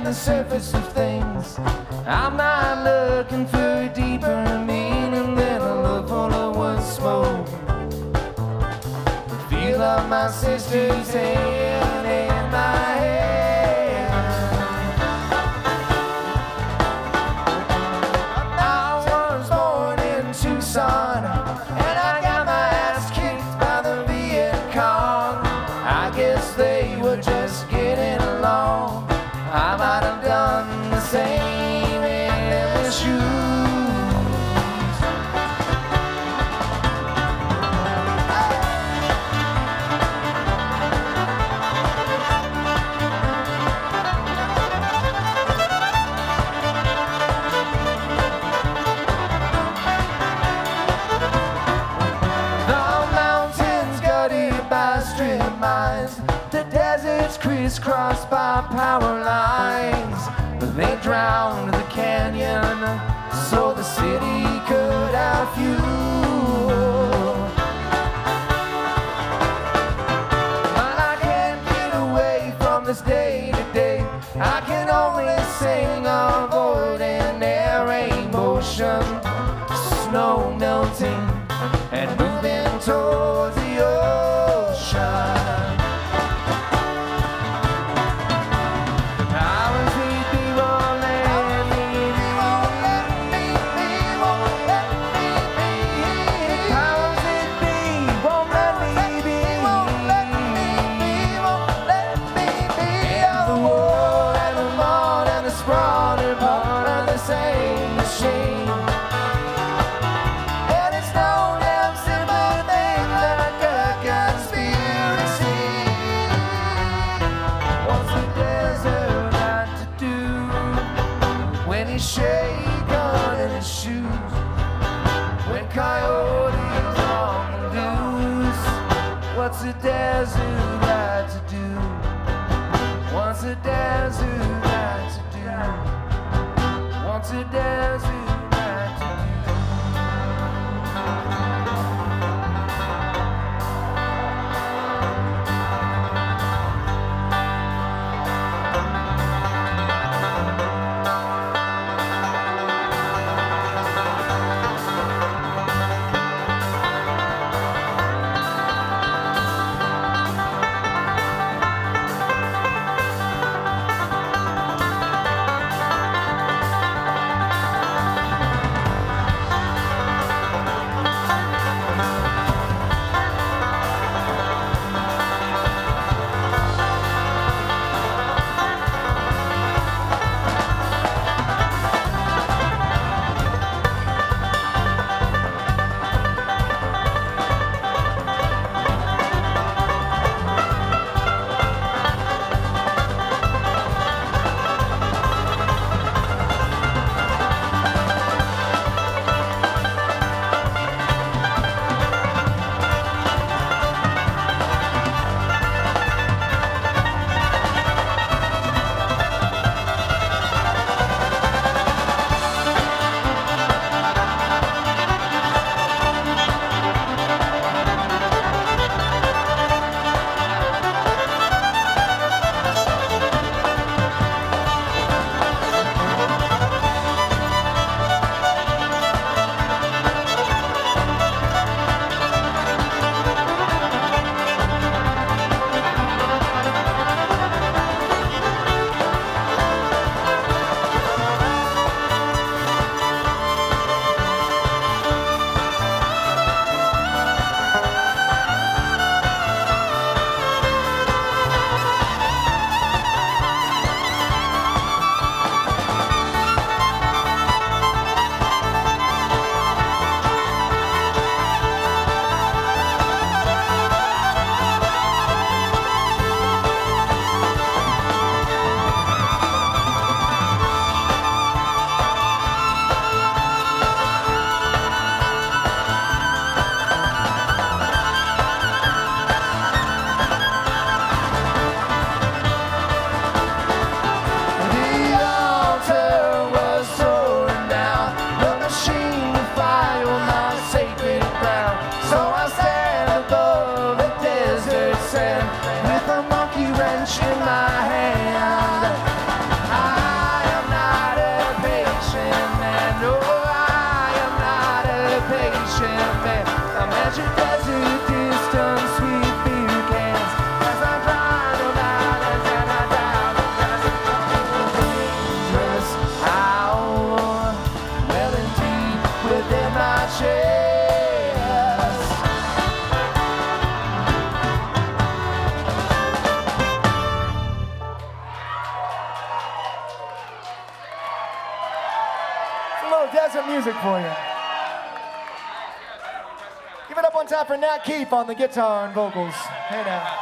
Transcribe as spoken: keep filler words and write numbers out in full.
the surface of things. I'm not looking for a deeper meaning than a love full of wood smoke. The feel of my sister's hand in my hand. I was born in Tucson, and I got my ass kicked by the Viet Cong. I guess they were just getting along. I might have done the same in their shoes. The mountains gutted by strip mines, the deserts crisscrossed by power lines. They drowned the canyon so the city could have fuel. But I can't get away from this day to day. I can only sing of ordinary motion, snow melting and moving towards the ocean. What's a desert got to do? What's a desert got to do? What's a desert got to do? With a monkey wrench in my hand, I that music for you. Give it up one time for Nat Keefe on the guitar and vocals. Hey now.